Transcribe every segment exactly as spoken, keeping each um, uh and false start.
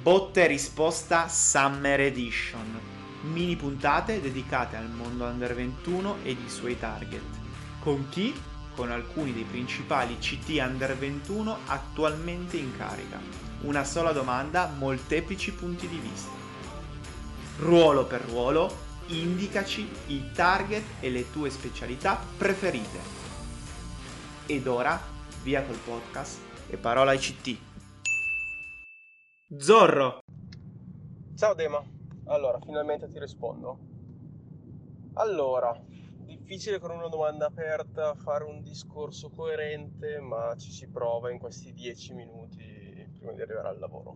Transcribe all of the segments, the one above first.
Botte e risposta Summer Edition. Mini puntate dedicate al mondo under ventuno e i suoi target. Con chi? Con alcuni dei principali C T under ventuno attualmente in carica. Una sola domanda, molteplici punti di vista. Ruolo per ruolo, indicaci i target e le tue specialità preferite. Ed ora, via col podcast e parola ai C T. Zorro! Ciao Dema, allora finalmente ti rispondo. Allora, difficile con una domanda aperta fare un discorso coerente, ma ci si prova in questi dieci minuti prima di arrivare al lavoro.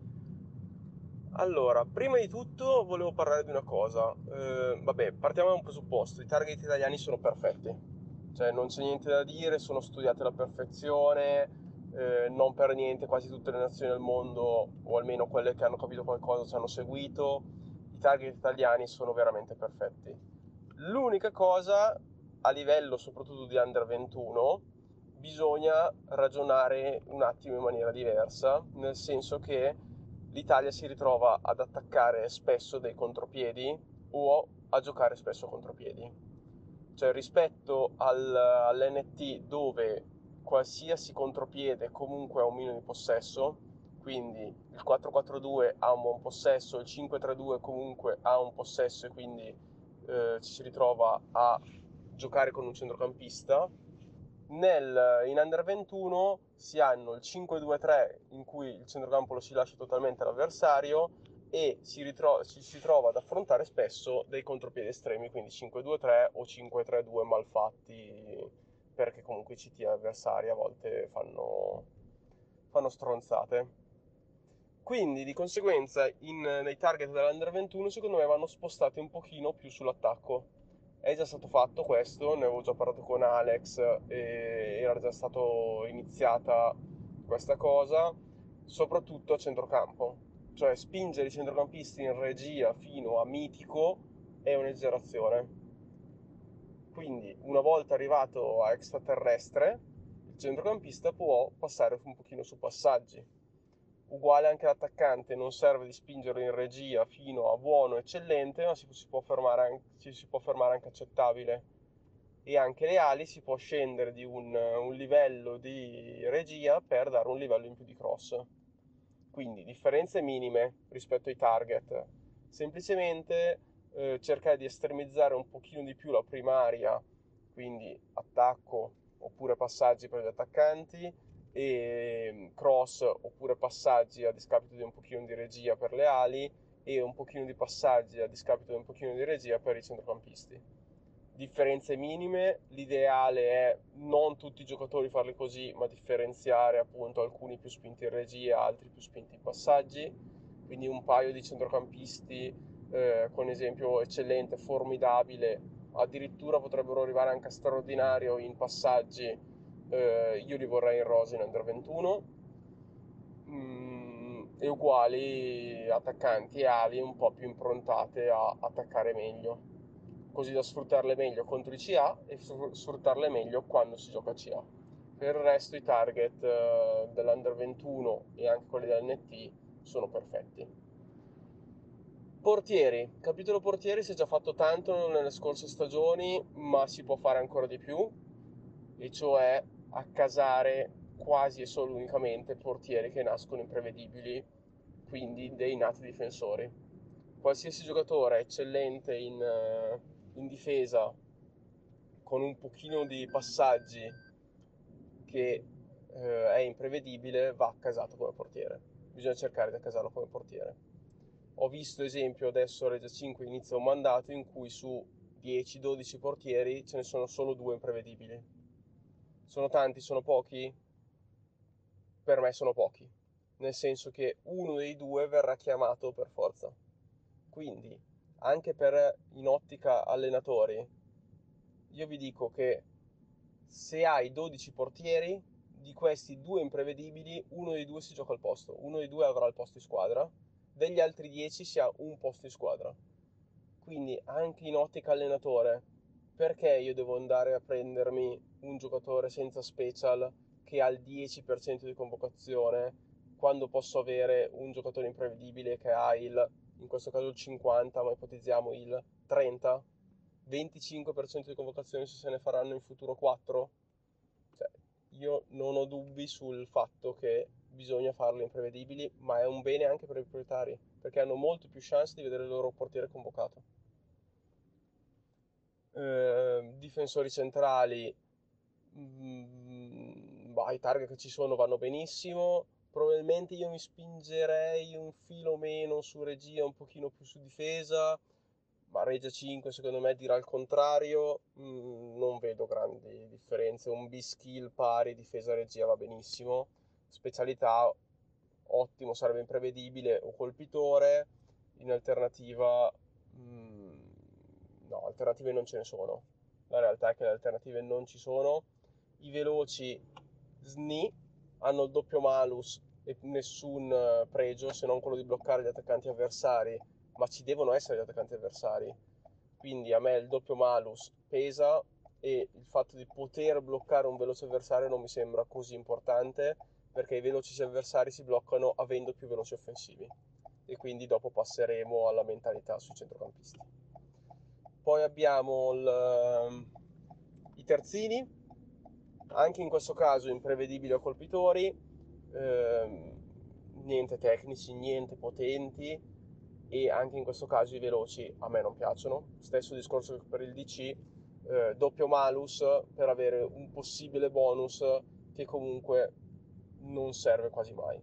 Allora, prima di tutto volevo parlare di una cosa. Eh, vabbè, partiamo da un presupposto: i target italiani sono perfetti, cioè non c'è niente da dire, sono studiati alla perfezione. Eh, non per niente quasi tutte le nazioni del mondo, o almeno quelle che hanno capito qualcosa, ci hanno seguito. I target italiani sono veramente perfetti. L'unica cosa, a livello soprattutto di under ventuno, bisogna ragionare un attimo in maniera diversa, nel senso che l'Italia si ritrova ad attaccare spesso dei contropiedi o a giocare spesso contropiedi. Cioè, rispetto al, all'N T, dove qualsiasi contropiede comunque ha un minimo di possesso, quindi il quattro quattro due ha un buon possesso, il cinque tre due comunque ha un possesso e quindi eh, ci si ritrova a giocare con un centrocampista. Nel, in under ventuno si hanno il cinque due tre in cui il centrocampo lo si lascia totalmente all'avversario e si, ritro- si, si trova ad affrontare spesso dei contropiedi estremi, quindi cinque due tre o cinque tre due malfatti, perché comunque i C T avversari a volte fanno, fanno stronzate. Quindi di conseguenza in, nei target dell'Under ventuno secondo me vanno spostati un pochino più sull'attacco. È già stato fatto questo, ne avevo già parlato con Alex e era già stata iniziata questa cosa, soprattutto a centrocampo. Cioè spingere i centrocampisti in regia fino a mitico è un'esagerazione. Quindi una volta arrivato a extraterrestre, il centrocampista può passare un pochino su passaggi. Uguale anche l'attaccante, non serve di spingerlo in regia fino a buono, eccellente, ma si, si, può fermare anche, si, si può fermare anche accettabile. E anche le ali si può scendere di un, un livello di regia per dare un livello in più di cross. Quindi differenze minime rispetto ai target. Semplicemente eh, cercare di estremizzare un pochino di più la primaria, quindi attacco oppure passaggi per gli attaccanti, e cross oppure passaggi a discapito di un pochino di regia per le ali e un pochino di passaggi a discapito di un pochino di regia per i centrocampisti. Differenze minime, l'ideale è non tutti i giocatori farli così, ma differenziare appunto alcuni più spinti in regia, altri più spinti in passaggi, quindi un paio di centrocampisti eh, con esempio eccellente, formidabile, addirittura potrebbero arrivare anche a straordinario in passaggi, eh, io li vorrei in rosa in under ventuno, mm, e uguali attaccanti e ali un po' più improntate a attaccare meglio, così da sfruttarle meglio contro i C A e sfruttarle meglio quando si gioca C A. Per il resto i target eh, dell'Under ventuno e anche quelli dell'N T sono perfetti. Portieri, capitolo portieri si è già fatto tanto nelle scorse stagioni, ma si può fare ancora di più, e cioè accasare quasi e solo unicamente portieri che nascono imprevedibili, quindi dei nati difensori. Qualsiasi giocatore eccellente in, eh, in difesa, con un pochino di passaggi che eh, è imprevedibile, va accasato come portiere. Bisogna cercare di accasarlo come portiere. Ho visto esempio adesso Regia cinque inizia un mandato in cui su dieci dodici portieri ce ne sono solo due imprevedibili. Sono tanti, sono pochi? Per me sono pochi, nel senso che uno dei due verrà chiamato per forza. Quindi, anche per in ottica allenatori, io vi dico che se hai dodici portieri, di questi due imprevedibili, uno dei due si gioca al posto, uno dei due avrà il posto in squadra, degli altri dieci si ha un posto in squadra. Quindi anche in ottica allenatore, perché io devo andare a prendermi un giocatore senza special che ha il dieci per cento di convocazione quando posso avere un giocatore imprevedibile che ha il, in questo caso il cinquanta, ma ipotizziamo il trenta, venticinque per cento di convocazioni, se se ne faranno in futuro quattro, cioè, io non ho dubbi sul fatto che bisogna farle imprevedibili, ma è un bene anche per i proprietari, perché hanno molte più chance di vedere il loro portiere convocato. Eh, difensori centrali, mh, bah, i target che ci sono vanno benissimo. Probabilmente io mi spingerei un filo meno su regia, un pochino più su difesa, ma regia cinque secondo me dirà il contrario. Mh, non vedo grandi differenze, un B-skill pari difesa-regia va benissimo, specialità ottimo, sarebbe imprevedibile o colpitore, in alternativa mh, no, alternative non ce ne sono, la realtà è che le alternative non ci sono. I veloci S N I hanno il doppio malus e nessun eh, pregio se non quello di bloccare gli attaccanti avversari, ma ci devono essere gli attaccanti avversari, quindi a me il doppio malus pesa e il fatto di poter bloccare un veloce avversario non mi sembra così importante, perché i veloci avversari si bloccano avendo più veloci offensivi, e quindi dopo passeremo alla mentalità sui centrocampisti. Poi abbiamo il, i terzini, anche in questo caso imprevedibili o colpitori, ehm, niente tecnici, niente potenti, e anche in questo caso i veloci a me non piacciono. Stesso discorso che per il D C, eh, doppio malus per avere un possibile bonus che comunque non serve quasi mai.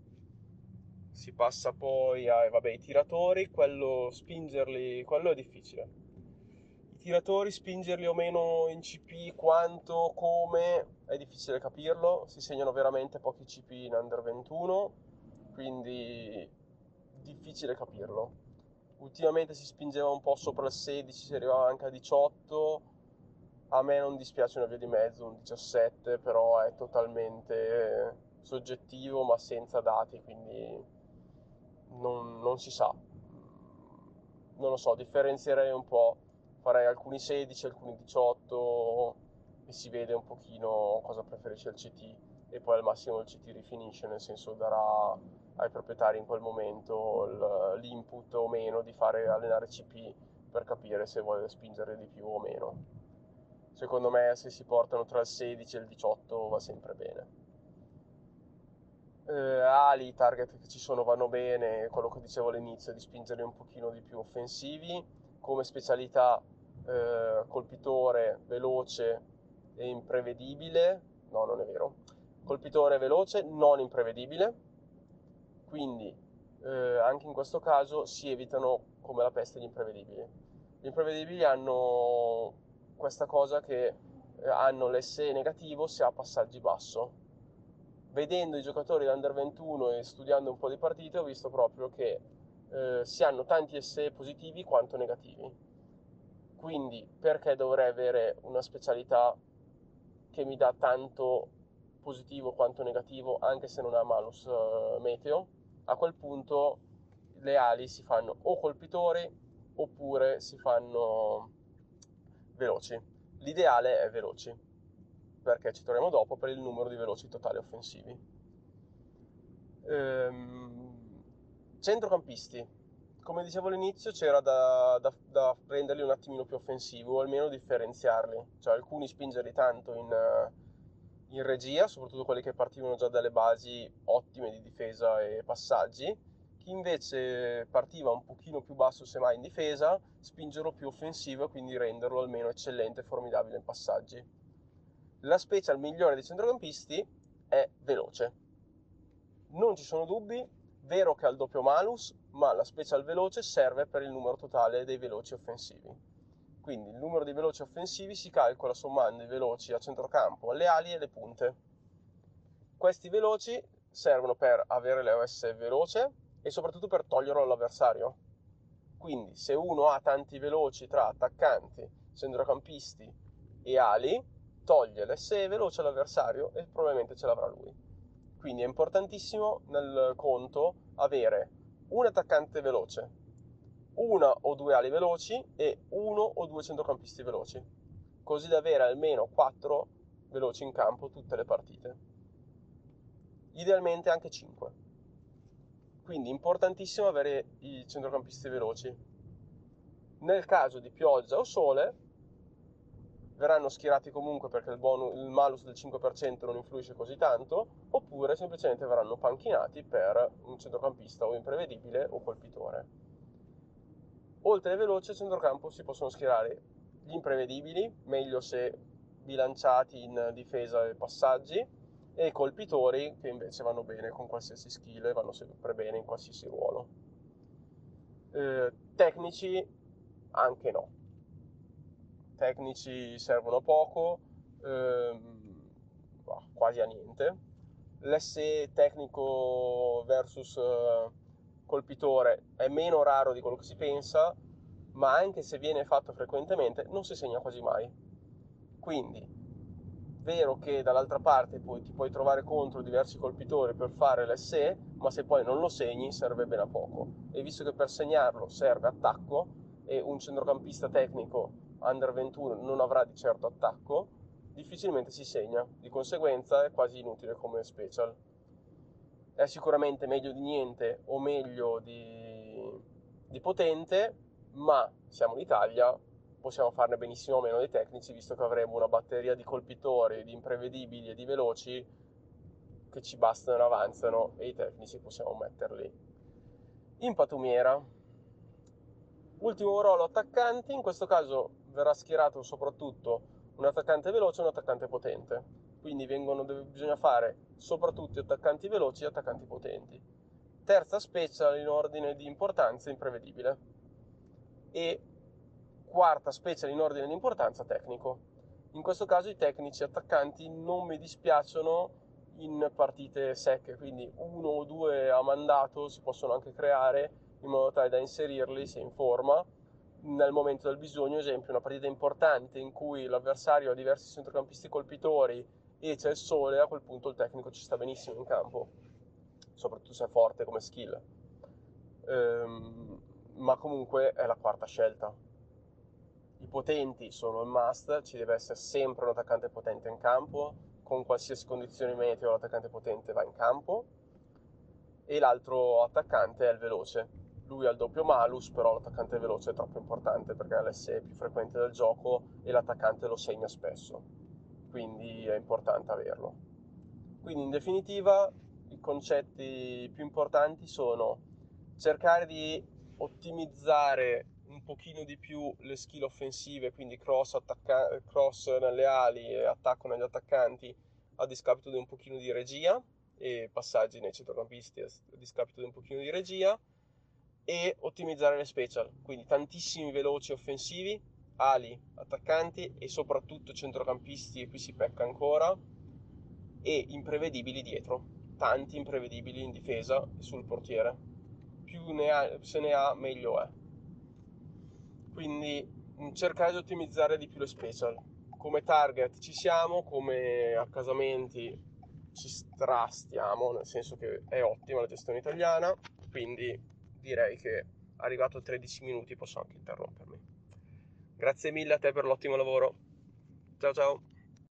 Si passa poi ai, vabbè, i tiratori, quello spingerli, quello è difficile. I tiratori spingerli o meno in C P, quanto, come, è difficile capirlo, si segnano veramente pochi C P in under ventuno, quindi difficile capirlo. Ultimamente si spingeva un po' sopra il sedici, si arrivava anche a diciotto, a me non dispiace una via di mezzo, un diciassette, però è totalmente soggettivo ma senza dati, quindi non, non si sa. Non lo so, differenzierei un po', farei alcuni sedici, alcuni diciotto e si vede un pochino cosa preferisce il C T, e poi al massimo il C T rifinisce, nel senso darà ai proprietari in quel momento l'input o meno di fare allenare C P per capire se vuole spingere di più o meno. Secondo me se si portano tra il sedici e il diciotto va sempre bene. Eh, ali, i target che ci sono vanno bene, quello che dicevo all'inizio di spingerli un pochino di più offensivi. Come specialità eh, colpitore, veloce e imprevedibile, no, non è vero, colpitore veloce, non imprevedibile, quindi eh, anche in questo caso si evitano come la peste gli imprevedibili. Gli imprevedibili hanno questa cosa che eh, hanno l'S E negativo se ha passaggi basso. Vedendo i giocatori under ventuno e studiando un po' di partite ho visto proprio che eh, si hanno tanti S E positivi quanto negativi. Quindi perché dovrei avere una specialità che mi dà tanto positivo quanto negativo anche se non ha malus eh, meteo? A quel punto le ali si fanno o colpitori oppure si fanno veloci. L'ideale è veloci, perché ci troviamo dopo per il numero di veloci totali offensivi. Ehm, centrocampisti. Come dicevo all'inizio, c'era da, da, da renderli un attimino più offensivi, o almeno differenziarli. Cioè alcuni spingerli tanto in, in regia, soprattutto quelli che partivano già dalle basi ottime di difesa e passaggi. Chi invece partiva un pochino più basso, semmai in difesa, spingerlo più offensivo e quindi renderlo almeno eccellente e formidabile in passaggi. La special migliore dei centrocampisti è veloce. Non ci sono dubbi, vero che ha il doppio malus, ma la special veloce serve per il numero totale dei veloci offensivi. Quindi il numero di veloci offensivi si calcola sommando i veloci a centrocampo, alle ali e alle punte. Questi veloci servono per avere le O S veloce e soprattutto per toglierlo all'avversario. Quindi se uno ha tanti veloci tra attaccanti, centrocampisti e ali, toglie l'S E veloce all'avversario e probabilmente ce l'avrà lui. Quindi è importantissimo nel conto avere un attaccante veloce, una o due ali veloci e uno o due centrocampisti veloci, così da avere almeno quattro veloci in campo tutte le partite. Idealmente anche cinque. quindi importantissimo avere i centrocampisti veloci. Nel caso di pioggia o sole verranno schierati comunque perché il, bonus, il malus del cinque per cento non influisce così tanto, oppure semplicemente verranno panchinati per un centrocampista o imprevedibile o colpitore. Oltre ai veloci al centrocampo si possono schierare gli imprevedibili, meglio se bilanciati in difesa e passaggi, e i colpitori che invece vanno bene con qualsiasi skill e vanno sempre bene in qualsiasi ruolo. Eh, tecnici anche no. Tecnici servono poco, ehm, quasi a niente. L'S E tecnico versus eh, colpitore è meno raro di quello che si pensa, ma anche se viene fatto frequentemente non si segna quasi mai. Quindi, vero che dall'altra parte poi ti puoi trovare contro diversi colpitori per fare l'S E, ma se poi non lo segni serve ben a poco. E visto che per segnarlo serve attacco, e un centrocampista tecnico under ventuno non avrà di certo attacco, difficilmente si segna, di conseguenza è quasi inutile come special. È sicuramente meglio di niente o meglio di, di potente, ma siamo in Italia, possiamo farne benissimo meno dei tecnici, visto che avremo una batteria di colpitori, di imprevedibili e di veloci che ci bastano e avanzano, e i tecnici possiamo metterli in patumiera. Ultimo ruolo, attaccanti. In questo caso verrà schierato soprattutto un attaccante veloce e un attaccante potente, quindi vengono, bisogna fare soprattutto attaccanti veloci e attaccanti potenti. Terza special in ordine di importanza, imprevedibile, e quarta special in ordine di importanza, tecnico. In questo caso i tecnici attaccanti non mi dispiacciono in partite secche, quindi uno o due a mandato si possono anche creare in modo tale da inserirli se in forma nel momento del bisogno. Esempio, una partita importante in cui l'avversario ha diversi centrocampisti colpitori e c'è il sole, a quel punto il tecnico ci sta benissimo in campo, soprattutto se è forte come skill. Ehm, ma comunque è la quarta scelta. I potenti sono il must, ci deve essere sempre un attaccante potente in campo, con qualsiasi condizione meteo l'attaccante potente va in campo, e l'altro attaccante è il veloce. Lui ha il doppio malus, però l'attaccante veloce è troppo importante perché è l'S E più frequente del gioco e l'attaccante lo segna spesso, quindi è importante averlo. Quindi in definitiva i concetti più importanti sono cercare di ottimizzare un pochino di più le skill offensive, quindi cross, attacca- cross nelle ali e attacco negli attaccanti, a discapito di un pochino di regia, e passaggi nei centrocampisti a discapito di un pochino di regia, e ottimizzare le special, quindi tantissimi veloci offensivi, ali, attaccanti e soprattutto centrocampisti, e qui si pecca ancora, e imprevedibili dietro, tanti imprevedibili in difesa e sul portiere. Più ne ha, se ne ha meglio è. Quindi cercare di ottimizzare di più le special. Come target ci siamo, come accasamenti ci strastiamo, nel senso che è ottima la gestione italiana, quindi direi che arrivato a tredici minuti posso anche interrompermi. Grazie mille a te per l'ottimo lavoro. Ciao ciao.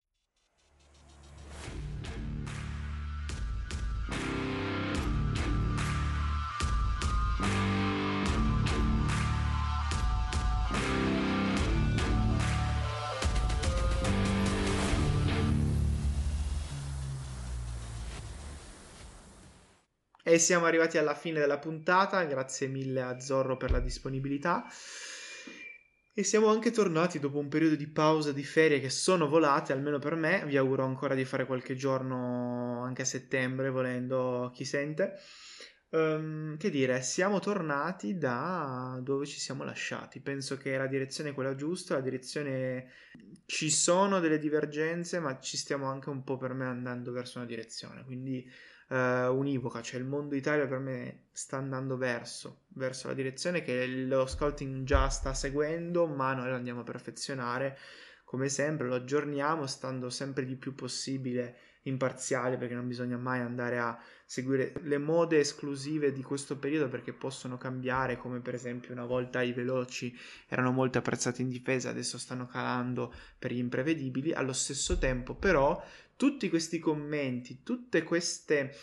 E siamo arrivati alla fine della puntata, grazie mille a Zorro per la disponibilità. E siamo anche tornati dopo un periodo di pausa, di ferie che sono volate, almeno per me. Vi auguro ancora di fare qualche giorno anche a settembre, volendo, chi sente. Um, che dire, siamo tornati da dove ci siamo lasciati. Penso che la direzione è quella giusta, la direzione... Ci sono delle divergenze, ma ci stiamo anche un po' per me andando verso una direzione, quindi uh, univoca, cioè il mondo Italia per me sta andando verso, verso la direzione che lo scouting già sta seguendo, ma noi lo andiamo a perfezionare, come sempre, lo aggiorniamo stando sempre di più possibile imparziali, perché non bisogna mai andare a seguire le mode esclusive di questo periodo, perché possono cambiare, come per esempio una volta i veloci erano molto apprezzati in difesa, adesso stanno calando per gli imprevedibili. Allo stesso tempo però tutti questi commenti, tutte queste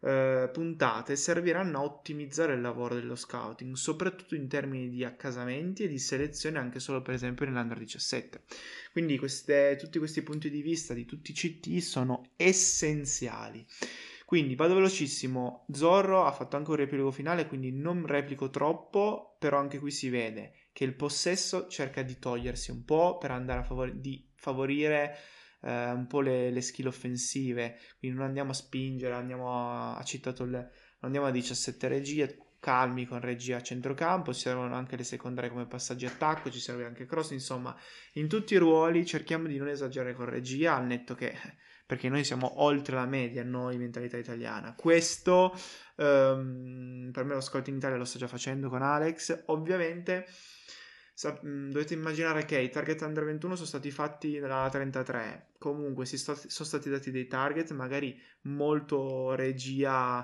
eh, puntate serviranno a ottimizzare il lavoro dello scouting, soprattutto in termini di accasamenti e di selezione anche solo per esempio nell'Under diciassette. Quindi queste, tutti questi punti di vista di tutti i C T sono essenziali. Quindi vado velocissimo. Zorro ha fatto anche un riepilogo finale, quindi non replico troppo, però anche qui si vede che il possesso cerca di togliersi un po' per andare a favor- di favorire eh, un po' le, le skill offensive, quindi non andiamo a spingere, andiamo a, ha citato il, non andiamo a diciassette regie, calmi con regia a centrocampo, ci servono anche le secondarie come passaggi attacco, ci serve anche cross, insomma in tutti i ruoli cerchiamo di non esagerare con regia, al netto che perché noi siamo oltre la media, noi mentalità italiana. Questo um, per me lo Scouting Italia lo sta già facendo con Alex. Ovviamente sa- dovete immaginare che i target under ventuno sono stati fatti dalla trentatré. Comunque si sto- sono stati dati dei target magari molto regia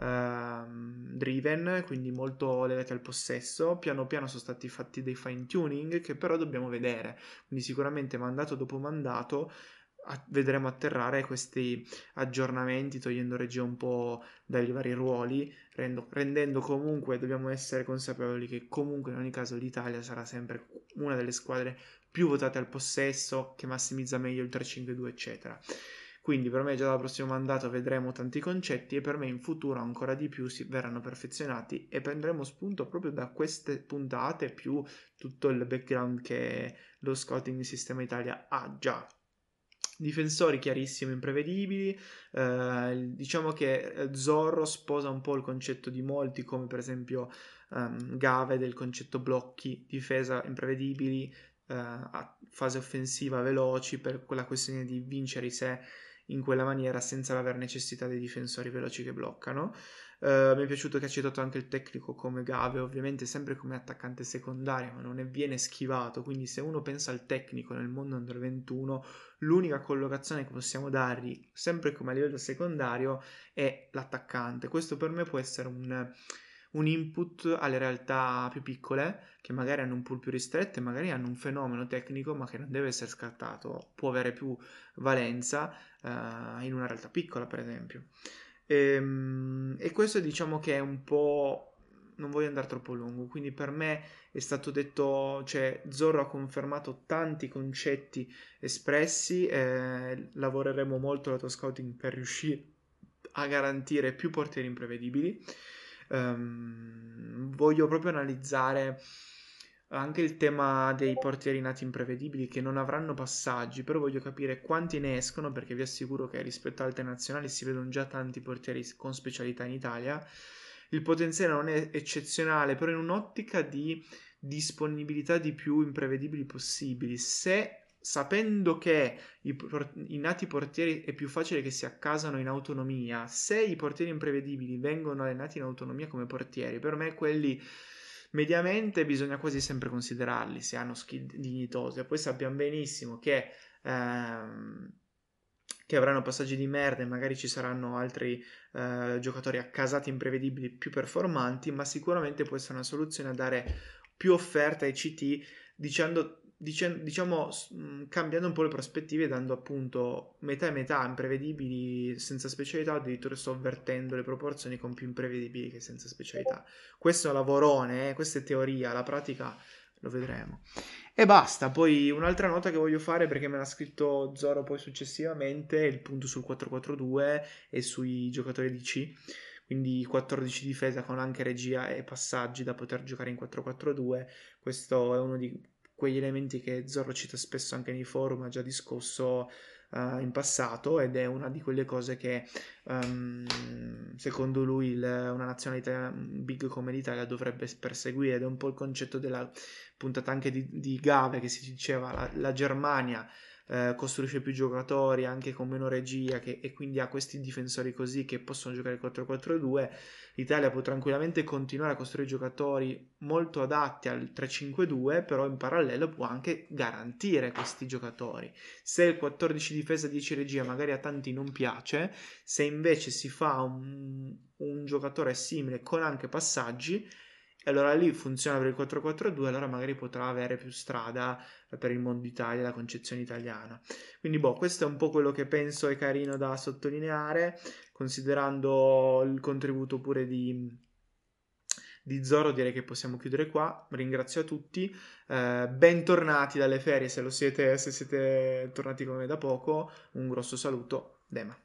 ehm, driven, quindi molto legati al possesso. Piano piano sono stati fatti dei fine tuning che però dobbiamo vedere. Quindi sicuramente mandato dopo mandato a- vedremo atterrare questi aggiornamenti, togliendo regia un po' dai vari ruoli, rendo- rendendo comunque, dobbiamo essere consapevoli che comunque in ogni caso l'Italia sarà sempre una delle squadre più votate al possesso, che massimizza meglio il tre cinque due, eccetera. Quindi per me già dal prossimo mandato vedremo tanti concetti e per me in futuro ancora di più si verranno perfezionati e prenderemo spunto proprio da queste puntate più tutto il background che lo Scouting Sistema Italia ha già. Difensori chiarissimi, imprevedibili, eh, diciamo che Zorro sposa un po' il concetto di molti, come per esempio um, Gave del concetto blocchi, difesa imprevedibili, eh, fase offensiva veloci per quella questione di vincere i sé in quella maniera senza aver necessità dei difensori veloci che bloccano. Uh, mi è piaciuto che ha citato anche il tecnico come Gave, ovviamente sempre come attaccante secondario, ma non è viene schivato, quindi se uno pensa al tecnico nel mondo under ventuno, l'unica collocazione che possiamo dargli, sempre come a livello secondario, è l'attaccante. Questo per me può essere un, un input alle realtà più piccole, che magari hanno un pool più ristretto e magari hanno un fenomeno tecnico, ma che non deve essere scartato, può avere più valenza uh, in una realtà piccola, per esempio. E, e questo diciamo che è un po'... non voglio andare troppo lungo, quindi per me è stato detto, cioè Zorro ha confermato tanti concetti espressi, eh, lavoreremo molto lato scouting per riuscire a garantire più portieri imprevedibili. Um, voglio proprio analizzare anche il tema dei portieri nati imprevedibili che non avranno passaggi, però voglio capire quanti ne escono, perché vi assicuro che rispetto alle altre nazionali si vedono già tanti portieri con specialità in Italia. Il potenziale non è eccezionale, però in un'ottica di disponibilità di più imprevedibili possibili. Se sapendo che i, i nati portieri è più facile che si accasano in autonomia, se i portieri imprevedibili vengono allenati in autonomia come portieri, per me quelli mediamente bisogna quasi sempre considerarli se hanno skill dignitose. Poi sappiamo benissimo che ehm, che avranno passaggi di merda e magari ci saranno altri eh, giocatori accasati imprevedibili più performanti, ma sicuramente può essere una soluzione a dare più offerta ai C T dicendo, dicendo, diciamo mh, cambiando un po' le prospettive, dando appunto metà e metà imprevedibili senza specialità, o addirittura sovvertendo le proporzioni con più imprevedibili che senza specialità. Questo è un lavorone, eh? Questa è teoria, la pratica lo vedremo. E basta, poi un'altra nota che voglio fare perché me l'ha scritto Zoro poi successivamente, il punto sul quattro quattro due e sui giocatori D C, quindi quattordici difesa con anche regia e passaggi da poter giocare in quattro quattro due. Questo è uno di quegli elementi che Zoro cita spesso anche nei forum, ha già discusso uh, in passato, ed è una di quelle cose che um, secondo lui il, una nazionalità big come l'Italia dovrebbe perseguire, ed è un po' il concetto della puntata anche di, di Gave che si diceva la, la Germania eh, costruisce più giocatori anche con meno regia che, e quindi ha questi difensori così che possono giocare quattro quattro due. L'Italia può tranquillamente continuare a costruire giocatori molto adatti al tre cinque due, però in parallelo può anche garantire questi giocatori. Se il quattordici difesa dieci regia magari a tanti non piace, se invece si fa un, un giocatore simile con anche passaggi, e allora lì funziona per il quattro quattro due, allora magari potrà avere più strada per il mondo Italia, la concezione italiana. Quindi boh, questo è un po' quello che penso è carino da sottolineare, considerando il contributo pure di, di Zoro, direi che possiamo chiudere qua. Ringrazio a tutti, eh, bentornati dalle ferie se lo siete, se siete tornati con me da poco, un grosso saluto, Dema.